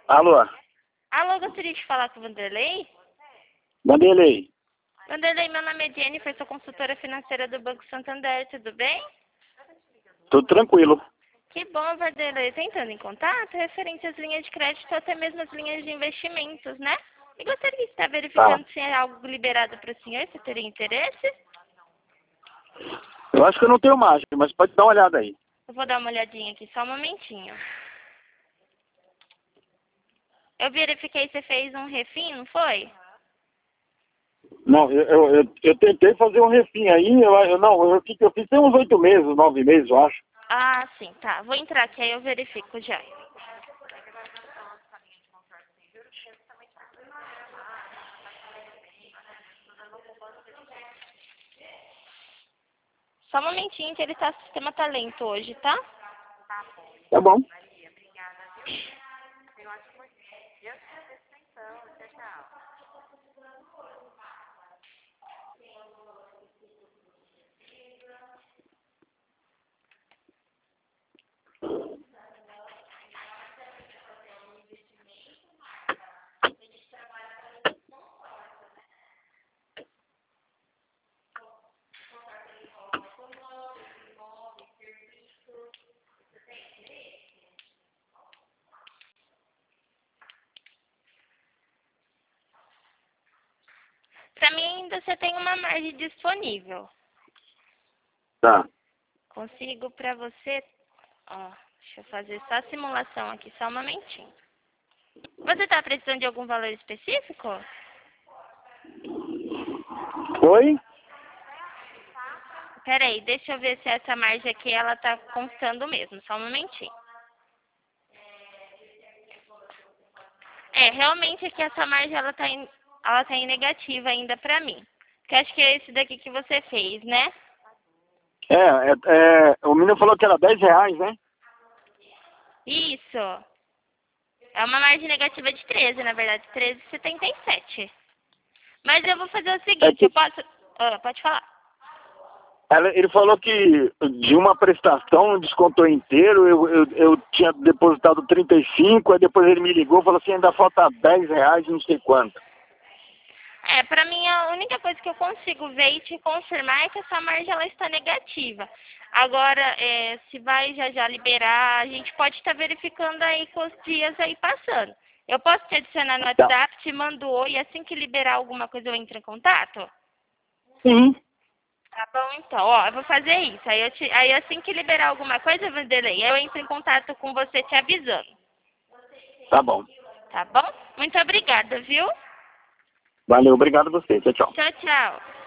Alô? Alô, gostaria de falar com o Vanderlei? Vanderlei. Vanderlei, meu nome é Jennifer, sou consultora financeira do Banco Santander, tudo bem? Tudo tranquilo. Que bom, Vanderlei. Tá entrando em contato referente às linhas de crédito ou até mesmo às linhas de investimentos, né? E gostaria de estar Tá. verificando se é algo liberado para o senhor, se teria interesse. Eu acho que eu não tenho margem, mas pode dar uma olhada aí. Eu vou dar uma olhadinha aqui, só um momentinho. Eu verifiquei que você fez um refim, não foi? Não, eu tentei fazer um refim aí, eu fiz tem uns 8 meses, 9 meses, eu acho. Ah, sim, tá. Vou entrar aqui, aí eu verifico já. Só um momentinho que ele tá, o sistema tá lento hoje, tá? Tá bom. Pra mim ainda você tem uma margem disponível. Tá. Consigo pra você... Ó, deixa eu fazer só a simulação aqui, só um momentinho. Você tá precisando de algum valor específico? Oi? Pera aí, deixa eu ver se essa margem aqui ela tá constando mesmo, só um momentinho. É, realmente aqui essa margem ela tá em negativa ainda pra mim. Que acho que é esse daqui que você fez, né? O menino falou que era R$ 10, né? Isso. É uma margem negativa de 13, na verdade, 13,77. Mas eu vou fazer o É seguinte, que eu posso... Ah, pode falar. ele falou que de uma prestação descontou inteiro, eu tinha depositado 35, aí depois ele me ligou e falou assim, ainda falta R$ 10, não sei quanto. É, pra mim a única coisa que eu consigo ver e te confirmar é que essa margem ela está negativa. Agora, se vai já já liberar, a gente pode estar verificando aí com os dias aí passando. Eu posso te adicionar no Tá. WhatsApp, te mando oi, e assim que liberar alguma coisa eu entro em contato? Sim. Tá bom, então, ó, eu vou fazer isso. Aí assim que liberar alguma coisa, Vanderlei, eu entro em contato com você te avisando. Tá bom. Tá bom? Muito obrigada, viu? Valeu, obrigado a você. Tchau, tchau. Tchau, tchau.